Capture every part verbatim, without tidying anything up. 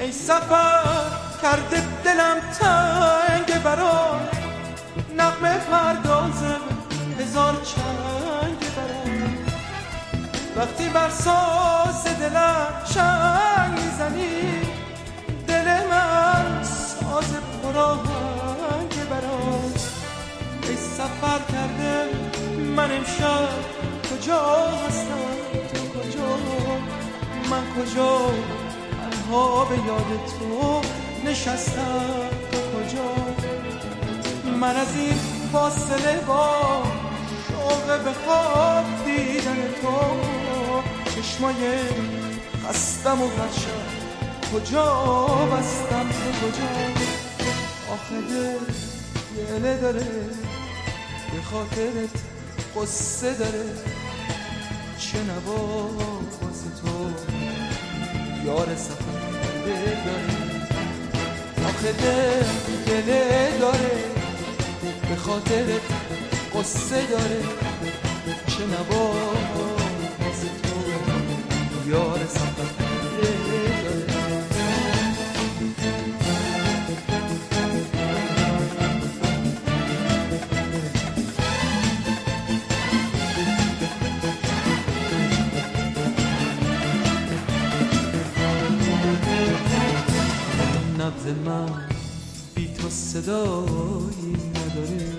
ای سفر کرده دلم تنگ برات، نغمه پردازم هزار چنگ برات. وقتی بر ساز دلم چنگ میزنی، دل من ساز پرآهنگ برات. ای سفر کرده من امشب کجا هستم، تو کجا، من کجا، تنها به یاد تو نشستم، تو کجا. من از این فاصله با شوق به خواب دیدن تو، چشمای خستم و هر شب کجا بستم، تو کجا. آخه دل گله داره، به خاطرت قصه داره، چه نواز تو یار سفر کرده داره. آخه دل گله داره، به خاطرت قصه داره، چه نواز تو یار سفر کرده داره. نبض من بی تو صدایی نداره،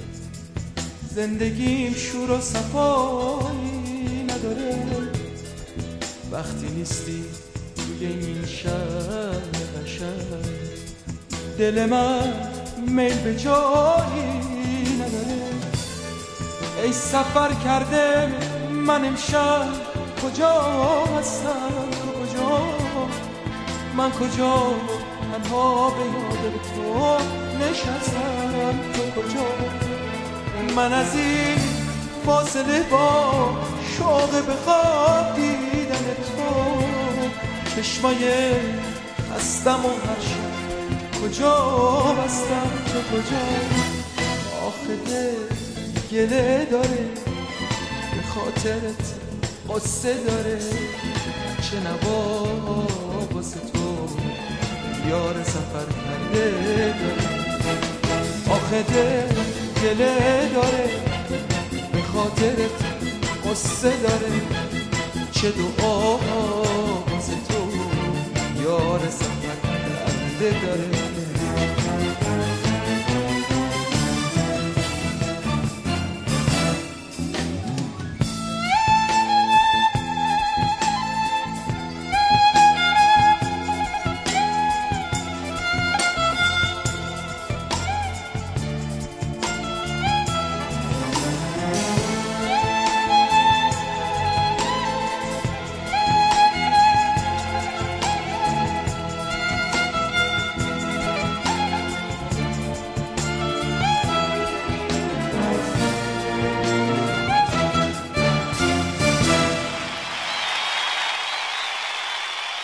زندگیم شور و صفایی نداره. وقتی نیستی توی این شهر قشنگ، دل من میل به جایی نداره. ای سفر کرده من امشب کجا هستم، تو کجا، من کجا، تنها به یاد تو نشستم، تو کجا. من از این فاصله با شوق به خواب دیدن تو، چشمای خستم و هر شب کجا بستم، تو کجا. آخه دل گله داره، به خاطرت قصه داره، چه نواز تو یار سفر کرده داره. آخه دل گله داره، به خاطرت قصه داره، چه دعا واسه تو یار سفر کرده داره.